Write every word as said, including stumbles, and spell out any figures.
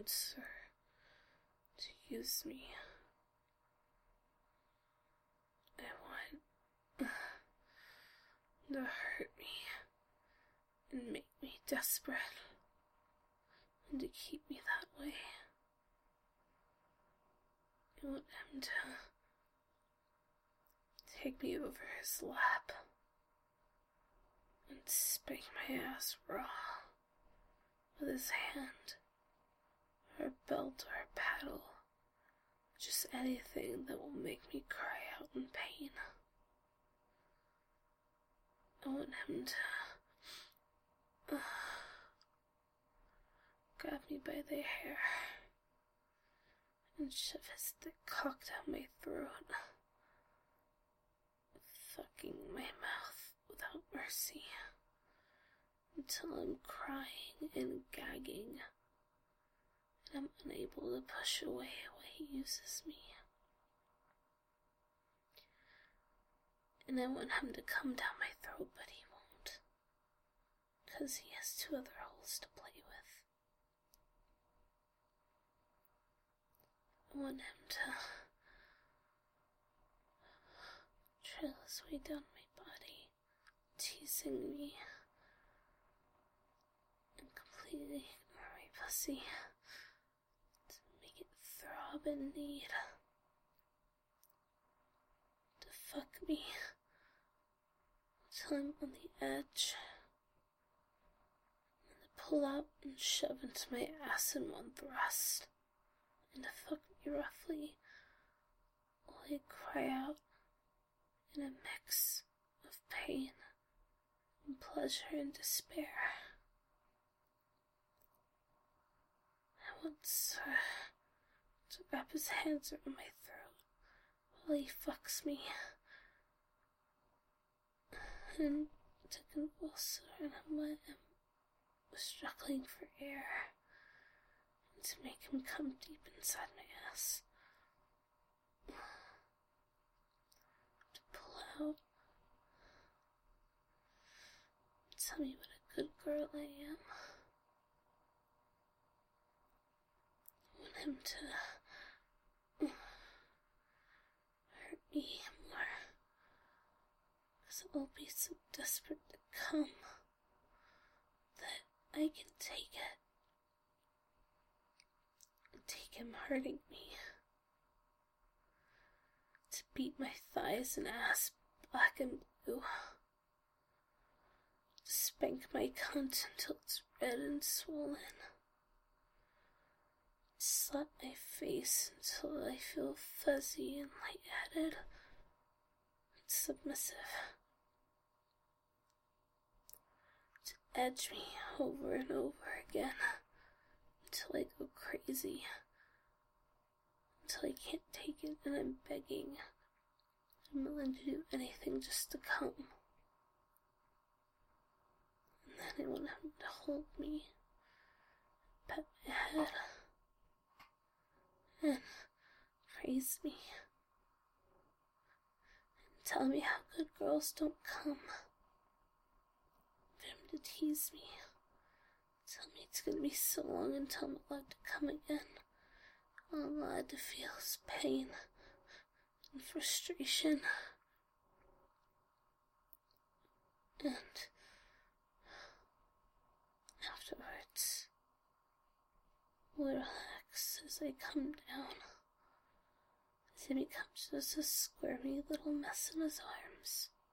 wants her to use me. I want to hurt me and make me desperate and to keep me that way. I want him to take me over his lap and spank my ass raw with his hand, or a belt, or a paddle, just anything that will make me cry out in pain. I want him to uh, grab me by the hair and shove his thick cock down my throat, fucking my mouth without mercy, until I'm crying and gagging, and I'm unable to push away while he uses me. And I want him to come down my throat, but he won't, because he has two other holes to play with. I want him to trail his way down my body, teasing me, and completely ignore my pussy to make it throb in need, to fuck me till I'm on the edge, and to pull out and shove into my ass in one thrust, and to fuck me roughly while I cry out in a mix of pain and pleasure and despair. I want Sir to wrap his hands around my throat while he fucks me, and to convulse around him while I'm struggling for air, and to make him come deep inside my ass, to pull out and tell me what a good girl I am. I want him to hurt me more, because I'll be so desperate to come that I can take it. Take him hurting me, to beat my thighs and ass black and blue, to spank my cunt until it's red and swollen, to slap my face until I feel fuzzy and lightheaded and submissive, to edge me over and over again until I go crazy, until I can't take it and I'm begging. I'm willing to do anything just to come. And then I want him to hold me, pet my head, and praise me, and tell me how good girls don't come, for him to tease me, tell me it's gonna be so long until I'm allowed to come again. I'm allowed to feel his pain and frustration. And afterwards, we'll relax as I come down, as he becomes just a squirmy little mess in his arms.